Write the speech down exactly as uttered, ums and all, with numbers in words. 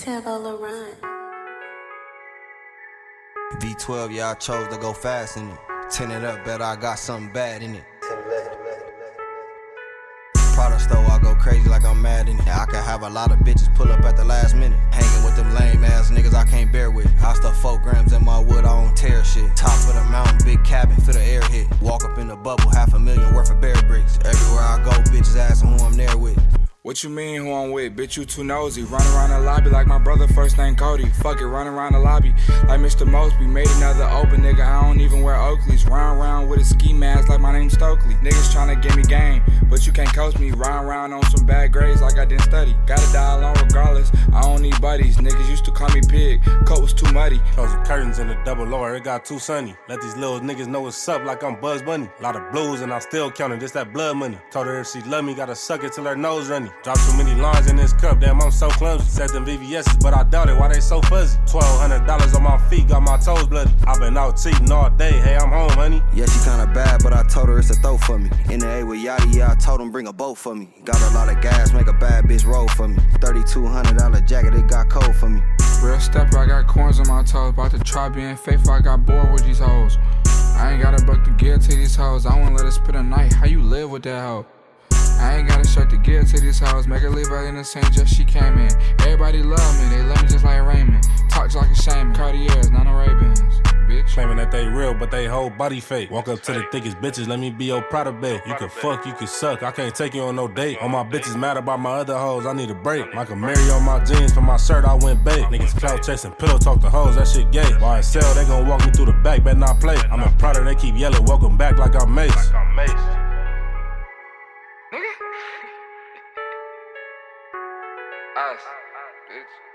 Tavo Laurent. V twelve, yeah, I chose to go fast in it. Tin it up, bet I got something bad in it. Prada store, I go crazy like I'm mad in it. I could have a lot of bitches pull up at the last minute. Hanging with them lame ass niggas I can't bear with. I stuff four grams in my wood, I don't tear shit. Top of the mountain, big cabin, for the air hit. Walk up in the bubble, half a million worth of bear bricks. Everywhere I go, bitches asking who I'm there with. What you mean who I'm with? Bitch, you too nosy. Run around the lobby like my brother, first name Cody. Fuck it, run around the lobby like Mister Mosby. Made another open nigga, I don't even wear Oakleys. Round round with a ski mask like my name's Stokely. Niggas tryna give me game, but you can't coach me. Round round on some bad grades like I didn't study. Gotta die alone regardless, I don't need buddies. Niggas used to call me pig, coat was too muddy. Close the curtains in the double lower, it got too sunny. Let these little niggas know what's up like I'm Buzz Bunny. Lot of blues and I still counting, just that blood money. Told her if she love me, gotta suck it till her nose runny. Drop too many lines in this cup, damn, I'm so clumsy. Said them V V S's, but I doubt it, why they so fuzzy? twelve hundred dollars on my feet, got my toes bloody. I been out cheating all day, hey, I'm home, honey. Yeah, she kinda bad, but I told her it's a throw for me. In the A with Yachty, yeah, I told him bring a boat for me. Got a lot of gas, make a bad bitch roll for me. thirty-two hundred dollar jacket, it got cold for me. Real stepper, I got corns on my toes. About to try being faithful, I got bored with these hoes. I ain't got a buck to give to these hoes. I wanna let her spit a night, how you live with that hoe? I ain't got a shirt to give to these hoes. Make her leave her innocent, just she came in. Everybody love me, they love me just like Raymond. Talk like a shaman, Cartiers, not no Ray-Bans, bitch. Claiming that they real, but they whole body fake. Walk up to the thickest bitches, let me be your Prada babe. You can fuck, you can suck, I can't take you on no date. All my bitches mad about my other hoes, I need a break. Michael Mary on my jeans, for my shirt I went bait. Niggas clout chasing, pillow talk to hoes, that shit gay. While I sell, they gon' walk me through the back, better not play. I'm a Prada, they keep yelling, welcome back like I'm Mace. Us, bitch.